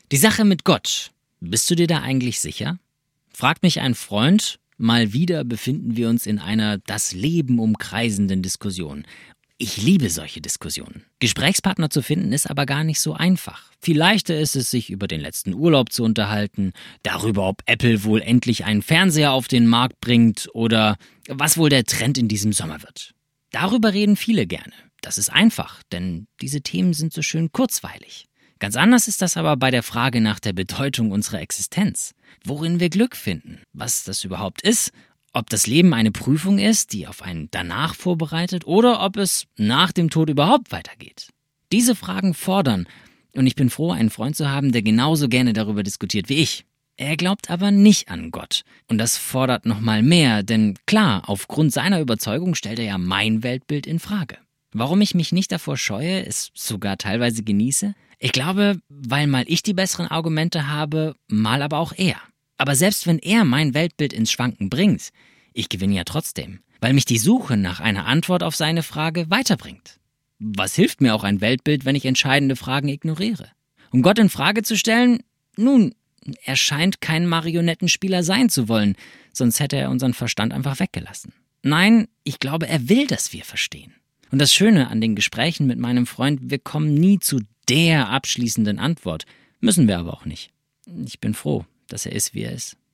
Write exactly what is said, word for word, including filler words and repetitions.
Die Sache mit Gott. Bist du dir da eigentlich sicher? Fragt mich ein Freund. Mal wieder befinden wir uns in einer das Leben umkreisenden Diskussion. Ich liebe solche Diskussionen. Gesprächspartner zu finden ist aber gar nicht so einfach. Viel leichter ist es, sich über den letzten Urlaub zu unterhalten, darüber, ob Apple wohl endlich einen Fernseher auf den Markt bringt oder was wohl der Trend in diesem Sommer wird. Darüber reden viele gerne. Das ist einfach, denn diese Themen sind so schön kurzweilig. Ganz anders ist das aber bei der Frage nach der Bedeutung unserer Existenz. Worin wir Glück finden, was das überhaupt ist, ob das Leben eine Prüfung ist, die auf einen danach vorbereitet, oder ob es nach dem Tod überhaupt weitergeht. Diese Fragen fordern, und ich bin froh, einen Freund zu haben, der genauso gerne darüber diskutiert wie ich. Er glaubt aber nicht an Gott. Und das fordert nochmal mehr, denn klar, aufgrund seiner Überzeugung stellt er ja mein Weltbild in Frage. Warum ich mich nicht davor scheue, es sogar teilweise genieße? Ich glaube, weil mal ich die besseren Argumente habe, mal aber auch er. Aber selbst wenn er mein Weltbild ins Schwanken bringt, ich gewinne ja trotzdem, weil mich die Suche nach einer Antwort auf seine Frage weiterbringt. Was hilft mir auch ein Weltbild, wenn ich entscheidende Fragen ignoriere? Um Gott in Frage zu stellen? Nun, er scheint kein Marionettenspieler sein zu wollen, sonst hätte er unseren Verstand einfach weggelassen. Nein, ich glaube, er will, dass wir verstehen. Und das Schöne an den Gesprächen mit meinem Freund, wir kommen nie zu der abschließenden Antwort. Müssen wir aber auch nicht. Ich bin froh, dass er ist, wie er ist.